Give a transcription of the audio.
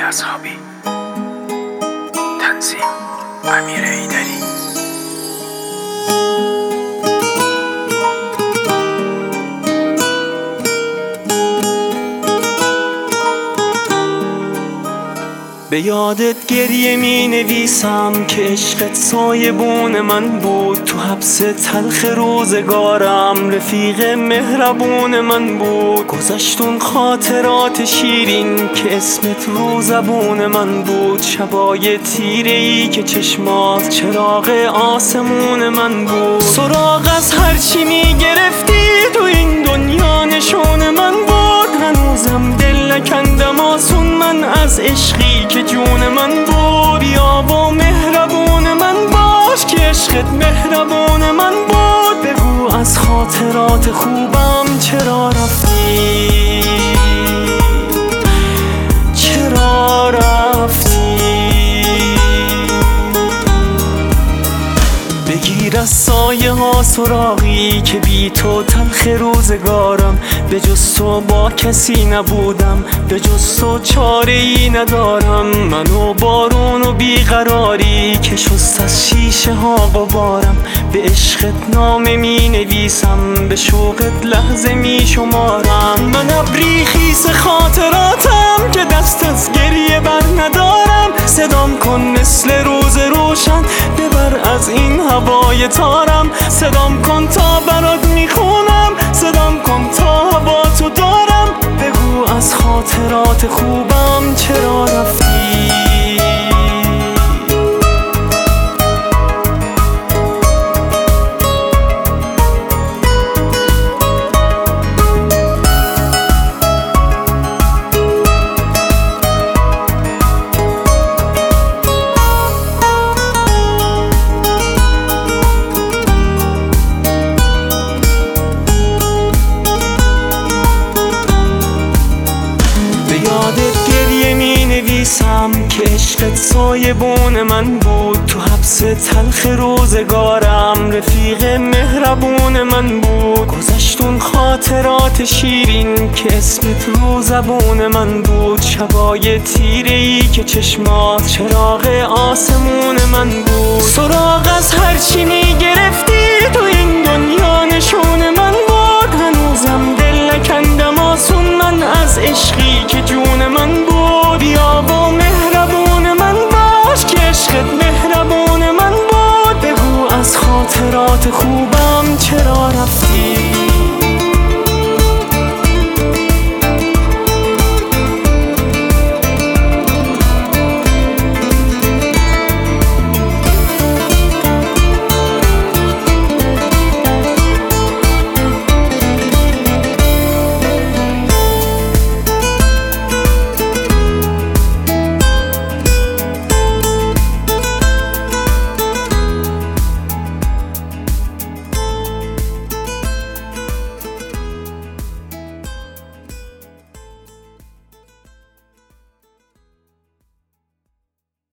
اصحابی. تنظیم امیر ایدری. به یادت گریه می نویسم که عشقت سایبون من بود، تو حبس تلخ روزگارم رفیق مهربون من بود. گذشتون خاطرات شیرین که اسمت رو زبون من بود، شبای تیره ای که چشمات چراغ آسمون من بود. سراغ از هرچی می گرفتی تو این دنیا نشون من بود، هنوزم دل نکندم آسون من از عشقی که جون من بود. بیا با مهربون من باش که عشقت مهربون من بود. بگو از خاطرات خوبم چرا رفتی، چرا رفتی. بگیر از سایه ها سراغی که بی تو تلخ روزگارم، به جز تو با کسی نبودم، به جز تو چاره ای ندارم. منو بارون و بیقراری که شست از شیشه ها غبارم، به عشقت نامه می نویسم، به شوقت لحظه می شمارم. من ابری خیس خاطراتم که دست از گریه بر ندارم. صدام کن مثل روز روشن، ببر از این هوای تارم. صدام کن تا برات میخونم، صدام کن تا هوا تو دارم. بگو از خاطرات خوبم چرا رفتی. یادت گریه می نویسم که عشقت سایبون من بود، تو حبس تلخ روزگارم رفیق مهربون من بود. گذشتون خاطرات شیرین که اسمت رو زبون من بود، شبای تیره ای که چشمات چراغ آسمون من بود. سراغ از هرچی می گرفتی تو این دنیا نشون